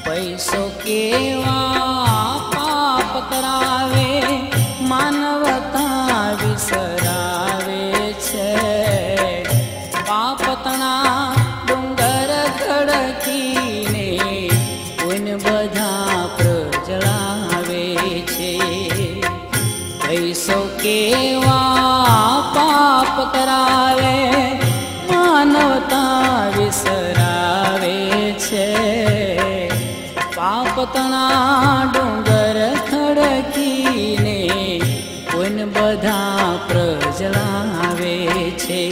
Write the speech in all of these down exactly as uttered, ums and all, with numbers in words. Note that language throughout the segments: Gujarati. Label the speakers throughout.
Speaker 1: પૈસો કેવા પાપ કરાવે, માનવતા વિસરાવે છે. પાપ તણા ડુંગર ખડકીને કોઈને બધા પ્રજળાવે છે. પૈસો કેવા પાપ કરાવે, માનવતા વિસરાવે છે. પાપ તણા ડુંગર ખડકીને કોઈને બધા પ્રજળાવે છે.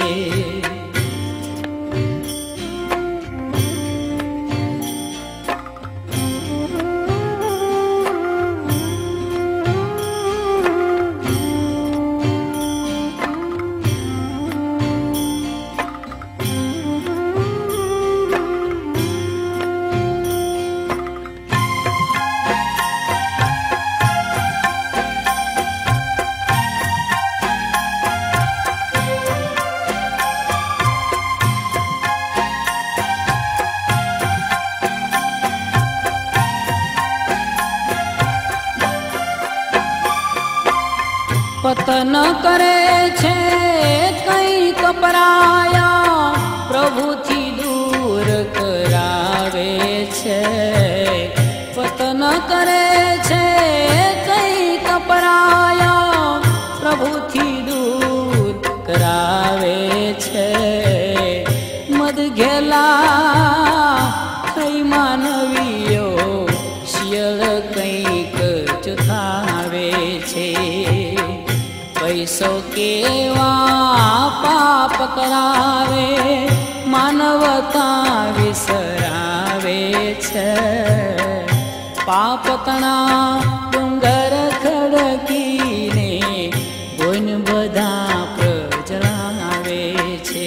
Speaker 1: પતન કરે છે કંઈક પરાયા, પ્રભુથી દૂર કરાવે છે. પતન કરે છે કંઈક પરાયા, પ્રભુથી દૂર કરાવે છે. મદ ઘેલા કઈ માનવીઓ શિયળ કંઈક ચુથાવે છે. પૈસો કેવા પાપ કરાવે, માનવતા વિસરાવે છે. પાપ તણા ડુંગર ખડકીને કોઈને બધા પ્રજળાવે છે.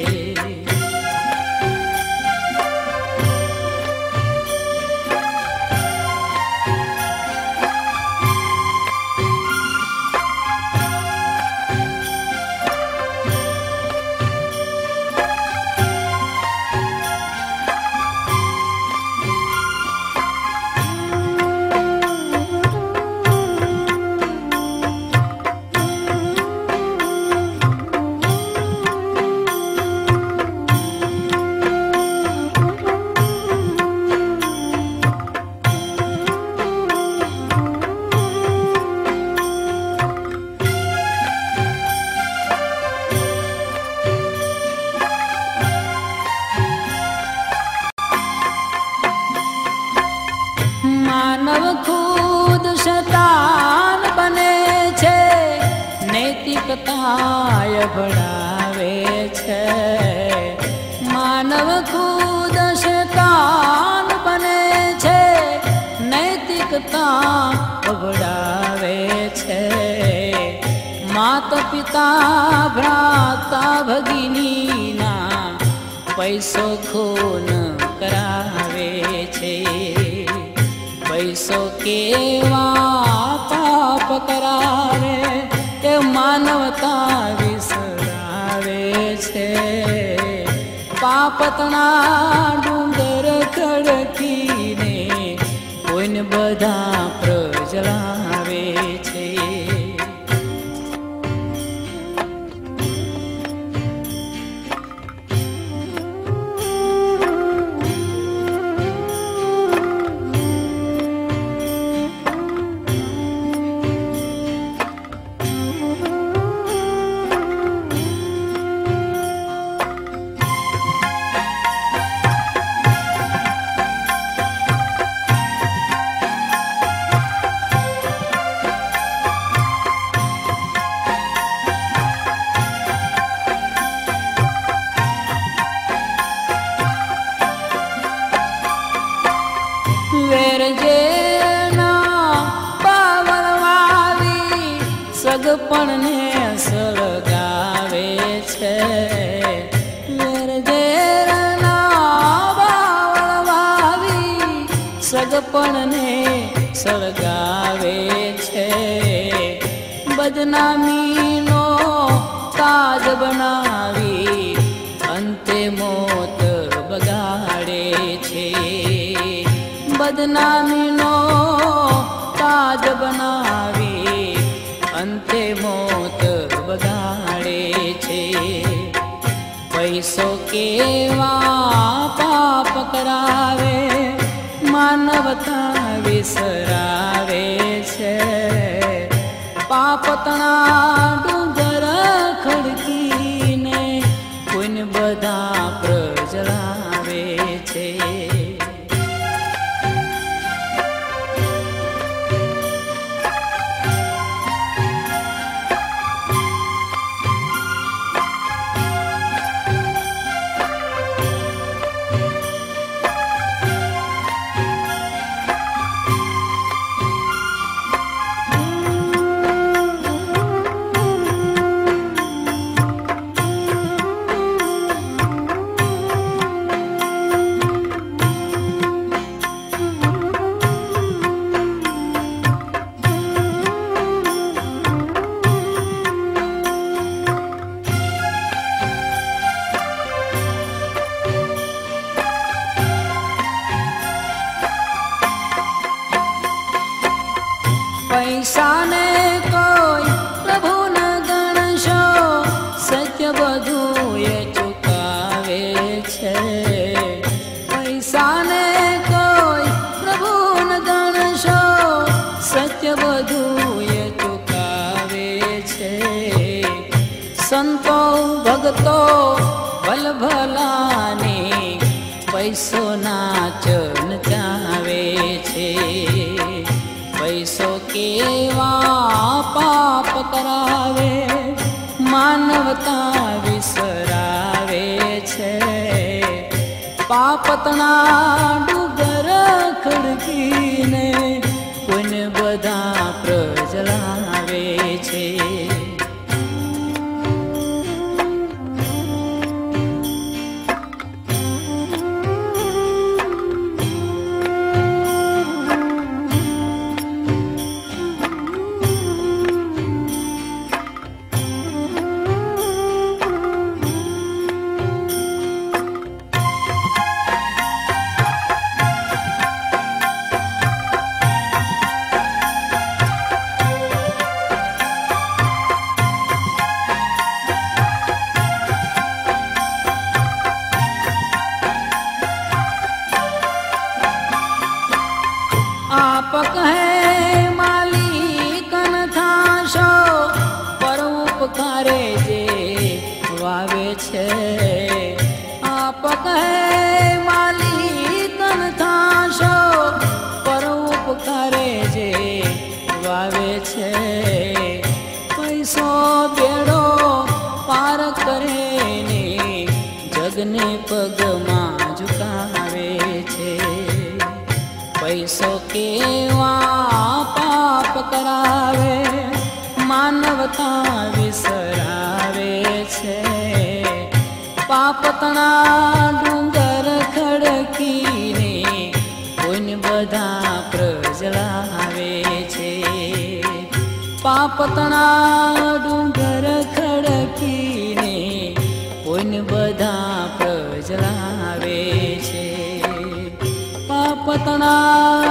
Speaker 1: માનવ ખુદ શૈતાન બને છે, નૈતિકતા ભણાવે છે. માનવ ખુદ શૈતાન બને છે, નૈતિકતા ભણાવે છે. માતા પિતા ભ્રાતા ભગિનીના પૈસો ખૂન કરાવે છે. પૈસો કેવા પાપ કરાવે, એ માનવતા વિસરાવે છે. પાપ તણા ડુંગર ખડકીને કોઈને બધા પ્રજળાવે છે. સગપણને સળગાવે છે. વેર ઝેરના બાવળ વાવી સગપણને સળગાવે છે. બદનામીનો તાજ બનાવી અંતે મોત બગાડે છે. બદનામીનો તાજ બનાવી અંતે મોત બગાડે છે. પૈસો કેવા પાપ કરાવે, માનવતા વિસરાવે છે. પાપતણા ડુંગર ખડકીને કોઈને બધા પ્રજલાવે છે. પૈસાને કોઈ પ્રભુ ન ગણશો, સત્ય બધું એ ચુકાવે છે. પૈસાને કોઈ પ્રભુ ન ગણશો, સત્ય બધું એ ચુકાવે છે. સંતો ભક્તો ભલભલાની પૈસો નાચ નચાવે છે. પૈસો કેવા પાપ કરાવે, માનવતા વિસરાવે છે. પાપતણા ડુંગર ખડકીને કોઈને બધા પ્રજલાવે છે. આપ કહે માલિકન થાશો, પર ઉપકારે જે વાવે છે. આપ કહે માલિકન થાશો, પર ઉપકારે જે વાવે છે. પૈસો બેડો પાર કરે ને જગને પગમાં ઝુકાવે છે. પૈસો કેવા પાપ કરાવે, માનવતા વિસરાવે છે. પાપતણા ડુંગર ખડકીને કોઈને બધા પ્રજલાવે છે. પાપતણા ડુંગર ખડકીને કોઈને બધા પ્રજલાવે છે. પાપતણા